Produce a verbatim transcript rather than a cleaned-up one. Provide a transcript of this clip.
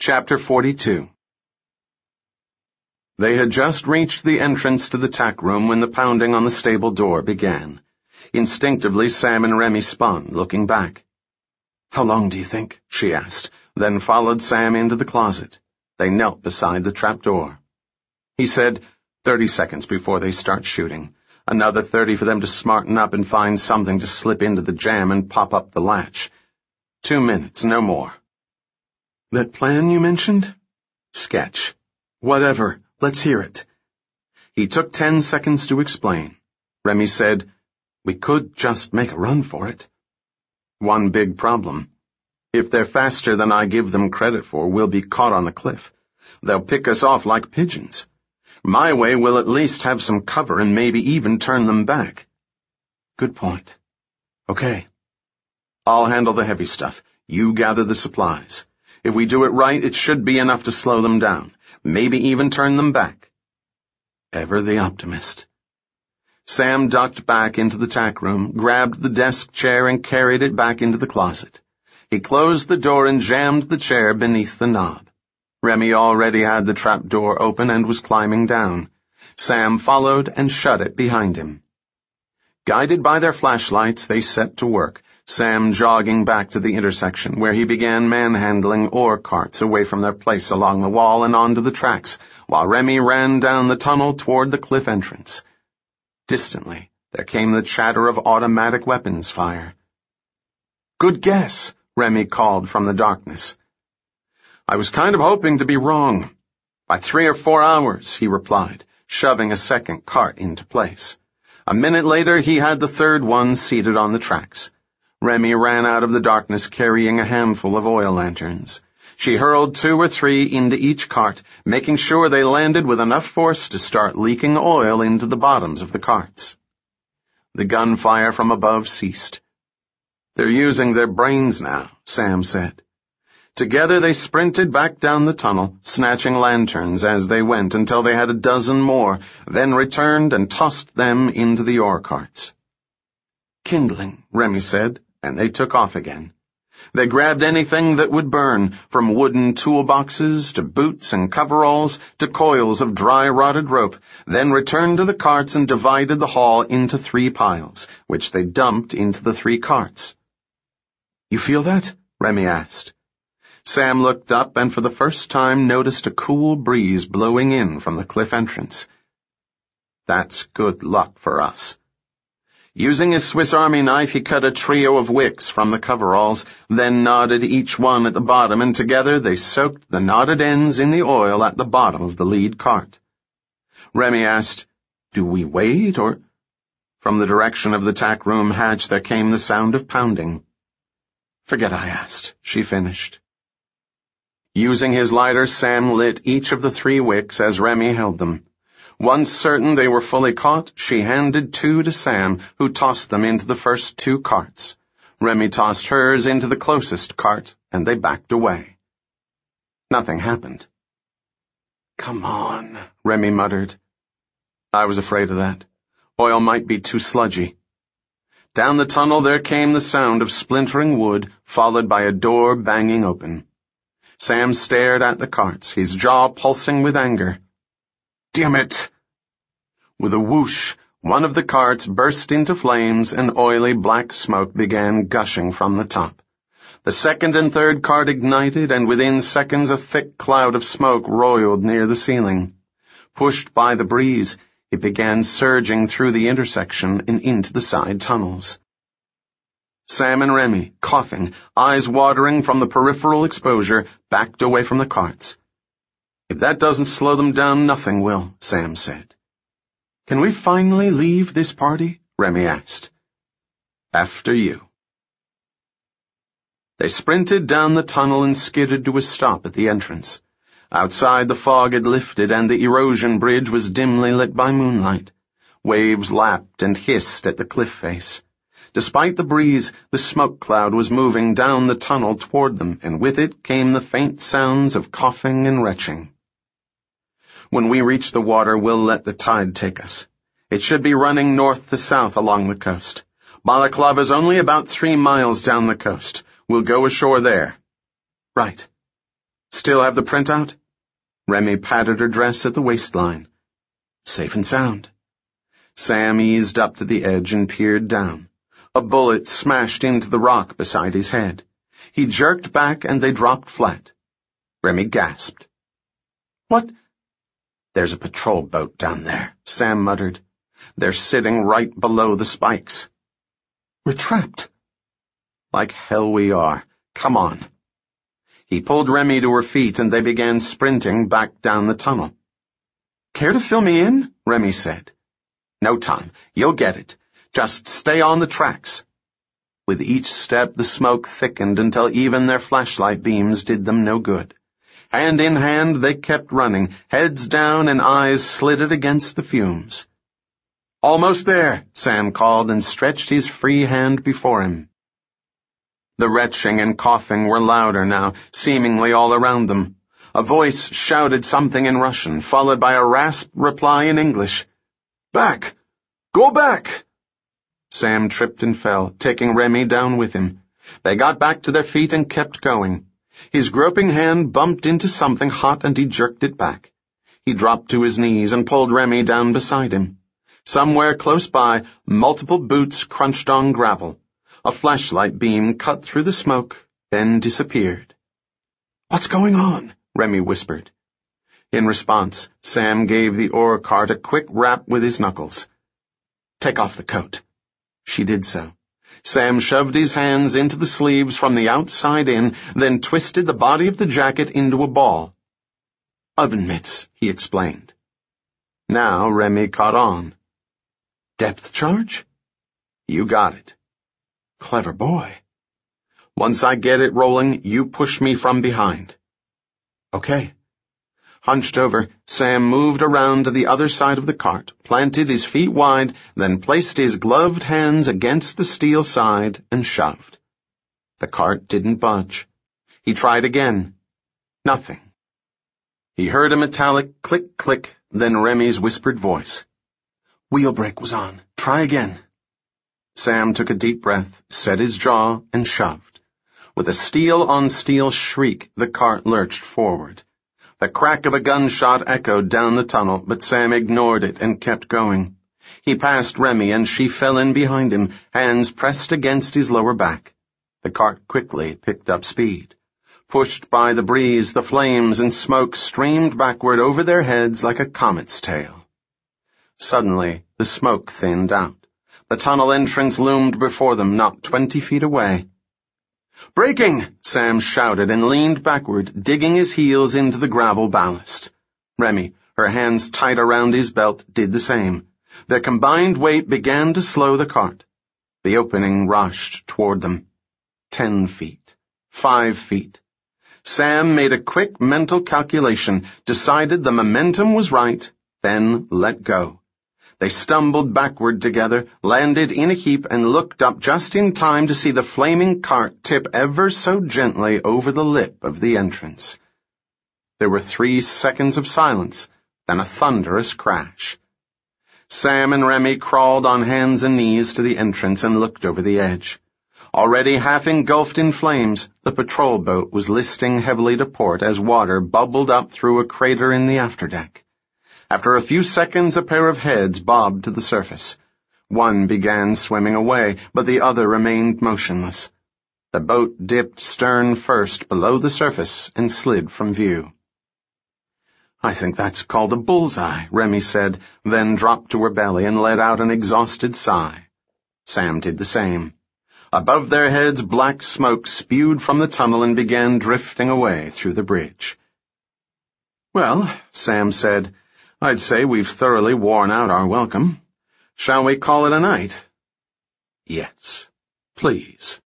Chapter forty-two. They had just reached the entrance to the tack room when the pounding on the stable door began. Instinctively, Sam and Remy spun, looking back. "How long do you think?" she asked, then followed Sam into the closet. They knelt beside the trapdoor. He said, thirty seconds before they start shooting. Another thirty for them to smarten up and find something to slip into the jam and pop up the latch. Two minutes, no more. "That plan you mentioned?" "Sketch." "Whatever. Let's hear it." He took ten seconds to explain. Remy said, "We could just make a run for it." "One big problem. If they're faster than I give them credit for, we'll be caught on the cliff. They'll pick us off like pigeons. My way will at least have some cover and maybe even turn them back." "Good point. Okay. I'll handle the heavy stuff. You gather the supplies. If we do it right, it should be enough to slow them down, maybe even turn them back." Ever the optimist. Sam ducked back into the tack room, grabbed the desk chair and carried it back into the closet. He closed the door and jammed the chair beneath the knob. Remy already had the trap door open and was climbing down. Sam followed and shut it behind him. Guided by their flashlights, they set to work, Sam jogging back to the intersection, where he began manhandling ore carts away from their place along the wall and onto the tracks, while Remy ran down the tunnel toward the cliff entrance. Distantly, there came the chatter of automatic weapons fire. "Good guess," Remy called from the darkness. "I was kind of hoping to be wrong. By three or four hours," he replied, shoving a second cart into place. A minute later, he had the third one seated on the tracks. Remy ran out of the darkness carrying a handful of oil lanterns. She hurled two or three into each cart, making sure they landed with enough force to start leaking oil into the bottoms of the carts. The gunfire from above ceased. "They're using their brains now," Sam said. Together they sprinted back down the tunnel, snatching lanterns as they went until they had a dozen more, then returned and tossed them into the ore carts. "Kindling," Remy said, and they took off again. They grabbed anything that would burn, from wooden toolboxes to boots and coveralls to coils of dry rotted rope, then returned to the carts and divided the haul into three piles, which they dumped into the three carts. "You feel that?" Remy asked. Sam looked up and for the first time noticed a cool breeze blowing in from the cliff entrance. "That's good luck for us." Using his Swiss Army knife, he cut a trio of wicks from the coveralls, then knotted each one at the bottom, and together they soaked the knotted ends in the oil at the bottom of the lead cart. Remy asked, "Do we wait, or—" From the direction of the tack room hatch there came the sound of pounding. "Forget I asked," she finished. Using his lighter, Sam lit each of the three wicks as Remy held them. Once certain they were fully caught, she handed two to Sam, who tossed them into the first two carts. Remy tossed hers into the closest cart, and they backed away. Nothing happened. "Come on," Remy muttered. "I was afraid of that. Oil might be too sludgy." Down the tunnel there came the sound of splintering wood, followed by a door banging open. Sam stared at the carts, his jaw pulsing with anger. "Damn it!" With a whoosh, one of the carts burst into flames and oily black smoke began gushing from the top. The second and third cart ignited, and within seconds a thick cloud of smoke roiled near the ceiling. Pushed by the breeze, it began surging through the intersection and into the side tunnels. Sam and Remy, coughing, eyes watering from the peripheral exposure, backed away from the carts. "If that doesn't slow them down, nothing will," Sam said. "Can we finally leave this party?" Remy asked. "After you." They sprinted down the tunnel and skidded to a stop at the entrance. Outside, the fog had lifted and the erosion bridge was dimly lit by moonlight. Waves lapped and hissed at the cliff face. Despite the breeze, the smoke cloud was moving down the tunnel toward them, and with it came the faint sounds of coughing and retching. "When we reach the water, we'll let the tide take us. It should be running north to south along the coast. Balaclava is only about three miles down the coast. We'll go ashore there." "Right." Still have the printout? Remy patted her dress at the waistline. Safe and sound. Sam eased up to the edge and peered down. A bullet smashed into the rock beside his head. He jerked back and they dropped flat. Remy gasped. What? There's a patrol boat down there, Sam muttered. They're sitting right below the spikes. We're trapped. Like hell we are. Come on. He pulled Remy to her feet and they began sprinting back down the tunnel. Care to fill me in? Remy said. No time. You'll get it. Just stay on the tracks. With each step the smoke thickened until even their flashlight beams did them no good. Hand in hand they kept running, heads down and eyes slitted against the fumes. Almost there, Sam called and stretched his free hand before him. The retching and coughing were louder now, seemingly all around them. A voice shouted something in Russian, followed by a rasped reply in English. Back! Go back! Sam tripped and fell, taking Remy down with him. They got back to their feet and kept going. His groping hand bumped into something hot and he jerked it back. He dropped to his knees and pulled Remy down beside him. Somewhere close by, multiple boots crunched on gravel. A flashlight beam cut through the smoke, then disappeared. What's going on? Remy whispered. In response, Sam gave the ore cart a quick rap with his knuckles. Take off the coat. She did so. Sam shoved his hands into the sleeves from the outside in, then twisted the body of the jacket into a ball. Oven mitts, he explained. Now Remy caught on. Depth charge? You got it. Clever boy. Once I get it rolling, you push me from behind. Okay. Hunched over, Sam moved around to the other side of the cart, planted his feet wide, then placed his gloved hands against the steel side and shoved. The cart didn't budge. He tried again. Nothing. He heard a metallic click-click, then Remy's whispered voice. Wheel brake was on. Try again. Sam took a deep breath, set his jaw, and shoved. With a steel-on-steel shriek, the cart lurched forward. The crack of a gunshot echoed down the tunnel, but Sam ignored it and kept going. He passed Remy and she fell in behind him, hands pressed against his lower back. The cart quickly picked up speed. Pushed by the breeze, the flames and smoke streamed backward over their heads like a comet's tail. Suddenly, the smoke thinned out. The tunnel entrance loomed before them, not twenty feet away. Braking! Sam shouted and leaned backward, digging his heels into the gravel ballast. Remy, her hands tight around his belt, did the same. Their combined weight began to slow the cart. The opening rushed toward them. Ten feet. Five feet. Sam made a quick mental calculation, decided the momentum was right, then let go. They stumbled backward together, landed in a heap, and looked up just in time to see the flaming cart tip ever so gently over the lip of the entrance. There were three seconds of silence, then a thunderous crash. Sam and Remy crawled on hands and knees to the entrance and looked over the edge. Already half engulfed in flames, the patrol boat was listing heavily to port as water bubbled up through a crater in the afterdeck. After a few seconds, a pair of heads bobbed to the surface. One began swimming away, but the other remained motionless. The boat dipped stern first below the surface and slid from view. I think that's called a bullseye, Remy said, then dropped to her belly and let out an exhausted sigh. Sam did the same. Above their heads, black smoke spewed from the tunnel and began drifting away through the bridge. Well, Sam said, I'd say we've thoroughly worn out our welcome. Shall we call it a night? Yes, please.